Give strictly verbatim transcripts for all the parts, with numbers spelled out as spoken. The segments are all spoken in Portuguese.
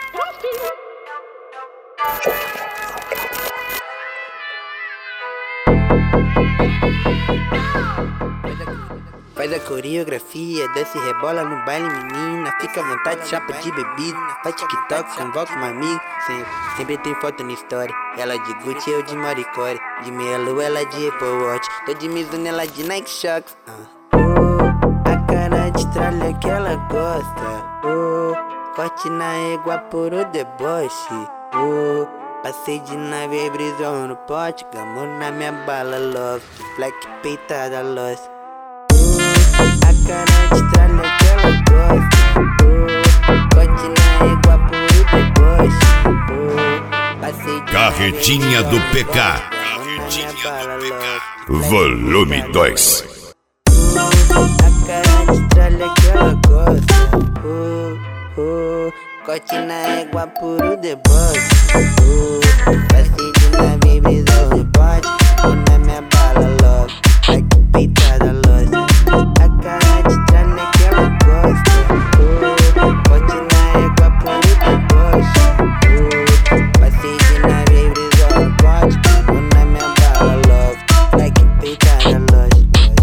Faz a coreografia, desce e rebola no baile, menina. Fica à vontade, chapa de bebida. Faz TikTok, convoca uma amiga. Sempre, sempre tem foto na história. Ela de Gucci, eu de Maricore. De meia lua, ela de Apple Watch. Tô de Mizuno, ela de Nike Shox. uh. Oh, a cara de tralha que ela gosta. Oh, corte na égua por o deboche. Oh, passei de nave e brisou no pote. Gamou na minha bala, love. Black peitada, lost. A cara de tralha que ela gosta. Oh, corte na égua por o deboche. Oh, passei de Carretinha do P K. Carretinha do P K. Volume dois. A cara de tralha que ela gosta. Oh, oh, corte na égua por o deboche. Oh, passei de nave, brisou no pote. Ou na minha bala, love. Like peitada, lost. A cara de tralha que ela gosta. Oh, corte na égua por o deboche. Oh, passei de nave, brisou no pote. Ou na minha bala, love. Like peitada, lost.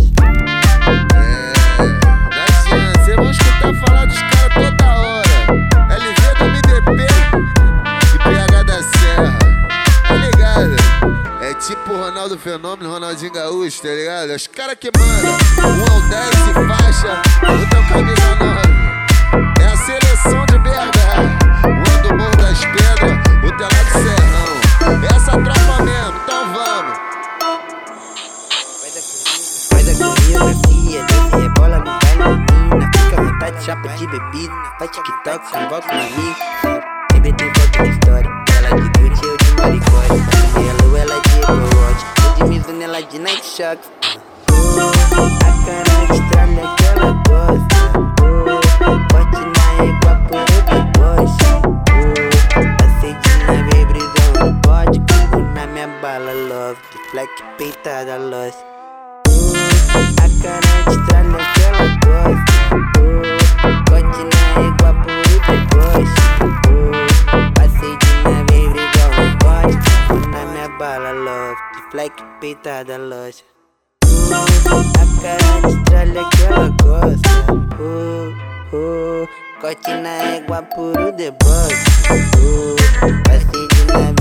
Tipo Ronaldo Fenômeno, Ronaldinho Gaúcho, tá ligado? Os caras que mandam um ao dez e faixa, o teu camisa nove. É a seleção de B H, um do Morro das Pedras, o teu lá de Serrão. Essa tropa mesmo, então vamos. Faz a coreografia, desce e rebola no baile, menina. Fica à vontade, chapa de bebida. Faz TikTok, convoca um amigo. Sempre tem foto na história. Ela de Gucci, eu de Maricore. De lua, ela de Apple Watch. Eu de Mizuno, ela de Nike Shox. Oh, a cara de tralha que ela gosta. Oh, corte na égua por o deboche. Oh, passei de nave, brisou no pote. Combo na minha bala, love. De black peitada, lost. Oh, a cara de tralha que ela gosta. Oh, corte na égua por o deboche. Oh, passei de nave, brisou no pote. Combo na minha bala, love. De black peitada, lost. A cara de tralha que ela gosta. Oh, oh, corte na égua por o deboche. Oh, passei de nave.